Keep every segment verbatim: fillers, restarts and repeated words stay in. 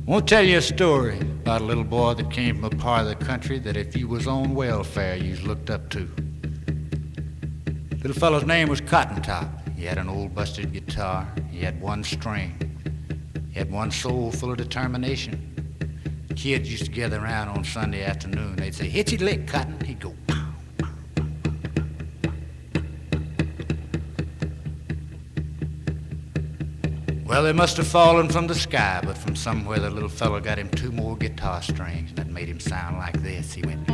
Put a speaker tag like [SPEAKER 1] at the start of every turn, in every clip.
[SPEAKER 1] I want to tell you a story about a little boy that came from a part of the country that if you was on welfare, you was looked up to. Little fellow's name was Cotton Top. He had an old busted guitar. He had one string. He had one soul full of determination. Kids used to gather around on Sunday afternoon. They'd say, "Hit your lick, Cotton." He'd go, "Pow." Well, they must have fallen from the sky, but from somewhere the little fellow got him two more guitar strings, and that made him sound like this. He went...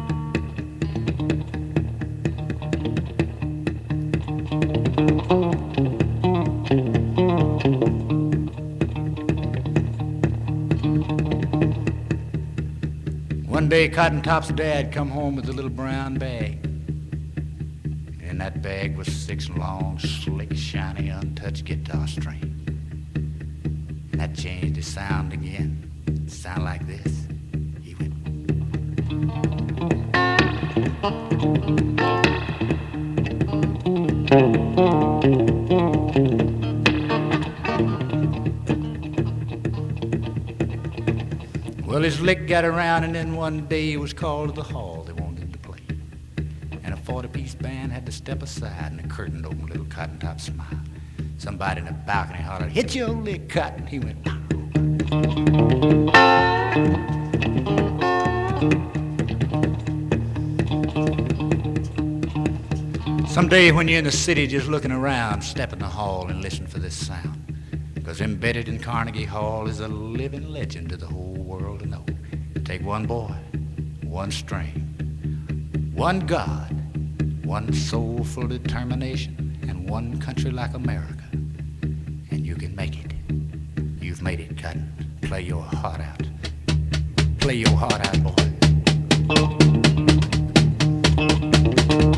[SPEAKER 1] One day, Cotton Top's dad come home with a little brown bag. And in that bag was six long, slick, shiny, untouched guitar strings. And that changed his sound again. It sounded like this. He went... Well, his lick got around, and then one day he was called to the hall. They wanted him to play. And a forty-piece band had to step aside, and the curtain opened. Little Cotton Top smiled. Somebody in the balcony hollered, "Hit your old lick, Cotton." He went... Someday when you're in the city just looking around, step in the hall and listen for this sound. Because embedded in Carnegie Hall is a living legend to the whole world to know. Take one boy, one string, one God, one soulful determination, and one country like America, and you can make it. You've made it, Cotton. Play your heart out. Play your heart out, boy.